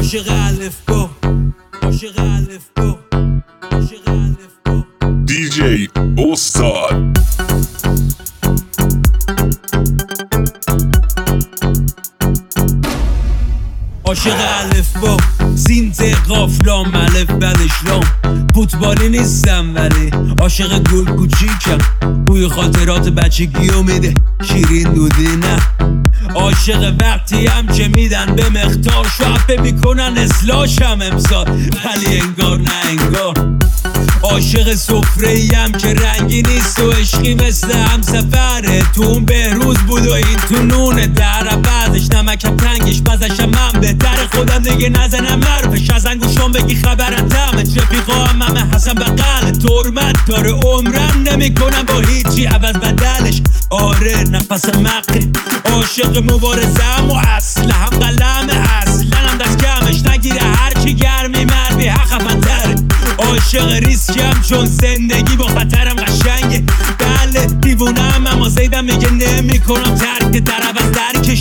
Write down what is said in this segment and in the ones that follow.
عاشق الفبا، عاشق الفبا، عاشق الفبا. DJ استاد عاشق الفبا، سینت قاف لام الف بعدش لام. فوتبالی نیستم ولی عاشق گل کوچیکم. بوی خاطرات بچگیو میده شیرین دودی نه. عاشق وقتی هم که میدن به مختار شعبه میکنن اصلاحشم امسال ولی انگار نه انگار. عاشق سفره‌ای هم که رنگی نیست و عشقی مثل همسفره. تو اون بهروز بود و این تو نونه در بعدش نمکم تنگش بزشم من بهتر خودم دیگه نزنم حرفش از انگوشم بگی خبرم دمه رفیقا هم همه حسن بقل ترمت داره عمرم نمیکنم با هیچی عوض بدلش. آره نفس مقه عاشق مبارزم و اصلا هم قلمه اصلا هم دست کمش نگیره هرچی گرمی مرمی حقفن تره. عاشق ریسکم چون زندگی با خطرم قشنگه. بله دیوونم اما زیدم میگه نمی کنم ترک در عوض درکش.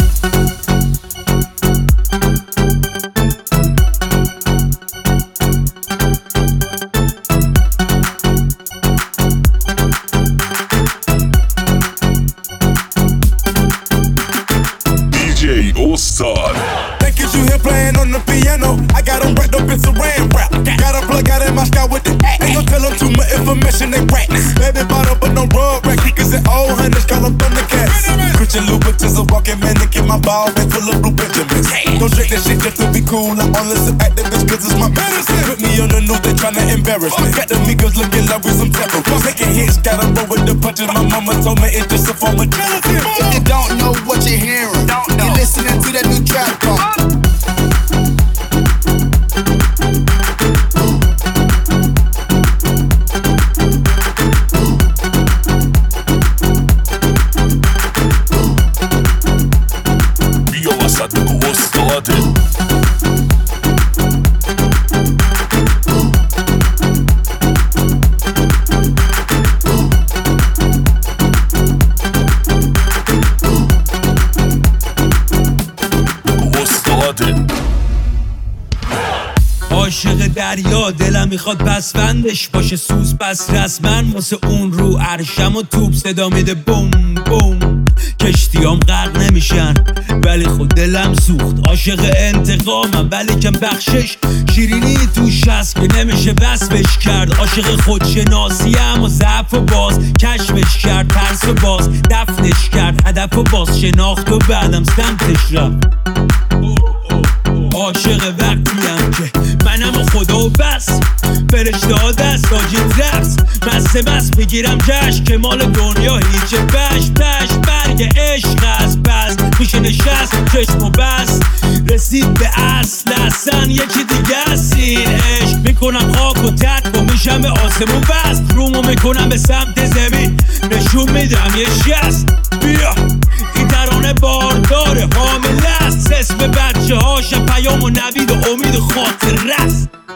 DJ استاد Cause you here playing on the piano. I got them wrapped up in saran wrap. Got a plug out in my sky with it. Ain't gon' tell them too much information, they rats. Baby bottle but no rug rack. Cause it old hunters call them Thundercats. Christian Louboutins a walking mannequin. My ball bag full of blue Benjamins. Don't drink that shit just to be cool. I'm on this activist cause it's my medicine. Put me on the news, they tryna embarrass me. Got the niggas looking like we some terrorists. Taking hits, gotta roll with the punches. My mama told me it's just a form of jealousy. If you don't know what you're hearing, you're listening to that new trap called بیا وسط بگو استاده عاشق دریا دلم میخواد پسوندش باشه سوز پس رسمن واسه اون رو عرشم و توپ صدا میده بوم بوم. کشتیام غرق نمیشن ولی خود دلم سوخت. عاشق انتقامم ولی کم بخشش شیرینی توش هست که نمیشه وصفش کرد. عاشق خودشناسیم و ضعف و باز کشفش کرد. ترس و باز دفنش کرد هدف و باز شناخت و بعدم سمتش رفت. عاشق وقتیم که منم و خدا و بس فرشته ها دست آجید رقص مسته بس بگیرم جشن که مال دنیا هیچه بش برگ عشق از بس میشه نشست چشم و بس رسید به اصلا یکی دیگه است این عشق. میکنم خاک و ترک و میشم به آسمون بست رومو میکنم به سمت زمین نشون میدم یه شست. بیا این ترانه بارداره حامله است اسم بچه هاشم پیام و نوید و امید و خاطر رست.